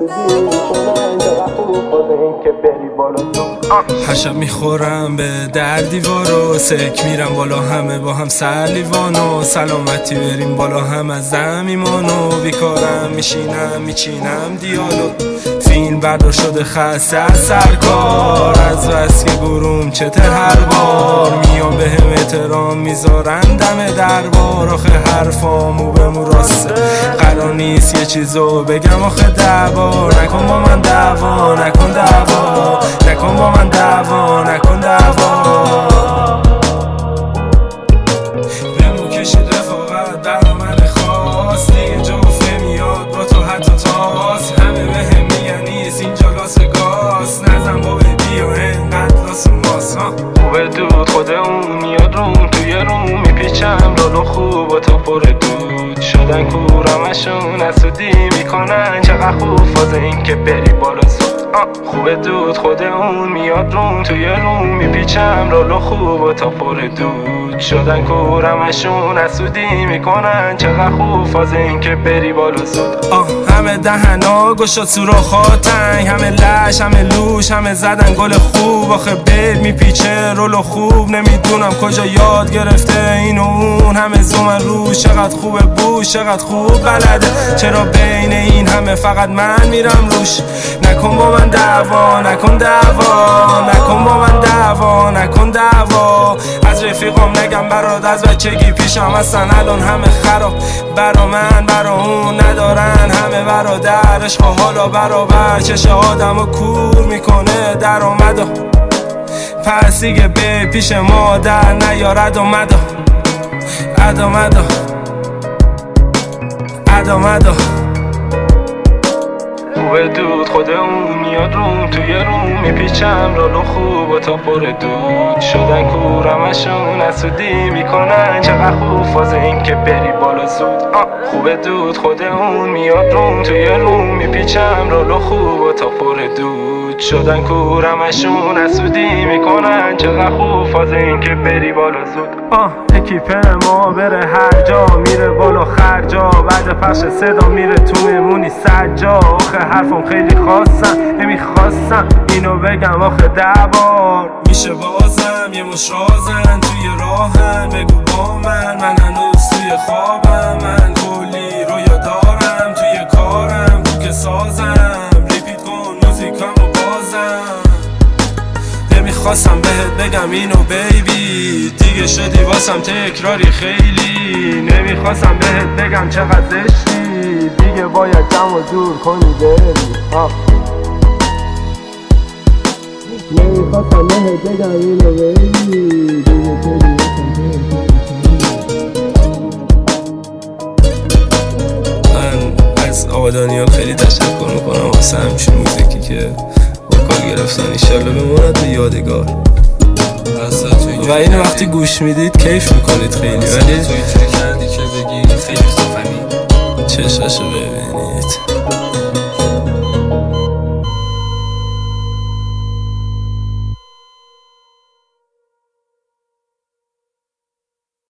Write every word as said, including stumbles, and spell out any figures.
هر شب میخورم به در دیوارو، سک میرم بالا همه با هم سر لیوانو، سلامتی بریم بالا هم از دم میمانو، بیکارم میشینم میچینم دیالوگ، فیلم بردار شده خسته از سرکار، از بس که گروم چتر هر بار میام به هم احترام میذارن دم دربار، آخه حرفامو به مو راسته قرار نیست یه چیزو بگم آخه دعوا نکن با من، دعوا نکن، دعوا نکن با من، دعوا نکن، دعوا بمو کشید رفاقت برا من خواست، دیگه جفه میاد با تو حتی تاس، همه به هم میگن نیست اینجا لاس گاز، نزن با بیا انقدر لاس ماس، خوبه دود خود اون میاد روم توی روم میپیچم لالو خوب و تا پر دود شدن کورمشون اسودی میکنن، چقدر خوب فاز این که بری بالا زود، خوبه دود خود اون میاد روم توی روم میپیچم لالو خوب و تا پر دود شدن کورمشون اسودی میکنن، چقدر خوب فاز این که بری بالا زود، آه همه دهنا گشاد سوراخا تنگ، همه لش همه لوش همه زدن گل خوب، آخه بیل میپیچه رولو خوب نمیدونم کجا یاد گرفته این و اون، همه زومن روش چقدر خوبه بوش چقدر خوب بلده، چرا بین این همه فقط من میرم روش، نکن با من دعوا نکن، دعوا نکن با من، دعوا نکن، دعوا از رفیقام نگم برات از بچگی پیشم هستن الان همه خراب، برا من برا اون ندارن همه برادر، عشق و حالا برابر چشه آدمو کور میکنه درآمدا، پس دیگه به پیش مادر نیارد اومدا، ادا مدا ادا مدا خوبه دود خود اون میاد روم توی روم میپیچم لالو خوب و تا پر دود شدن کورمشون اسودی میکنن، چقدر خوب فاز این که بری بالا زود، خوبه دود خود اون میاد روم توی روم میپیچم لالو خوب و تا پر دود شدن کورمشون اسودی میکنن، چقدر خوب فاز این که بری بالا زود، آه اکیپ ما بره هر جا میره بالا خرجا، بعد پخش صدا میره تو میمونی سجا، آخه حرفم خیلی خواستم نمیخواستم اینو بگم آخه ده بار میشه بازم یه مش رازن توی راهم بگو با من، من هنوز توی خوابم، من کلی رویا دارم توی کارم تو که سازم، ریپیت کن موزیکامو بازم، نمیخواستم بهت بگم اینو بیبی دیگه شدی واسم تکراری خیلی، نمیخواستم بهت بگم چقدر زشتی دیگه باید جمع دور کنی بری، نمیخواستم بهت بگم اینو بیبی دیگه شدی من از آقا دانیال خیلی تشکر میکنم واسه همچین موزیکی که وکال گرفتن، ایشالله بماند به یادگار و اینو وقتی گوش میدید کیف میکنید خیلی، ولی تو اینجوری کردی که بگی خیلی خوب فهمید چشاشو ببینید.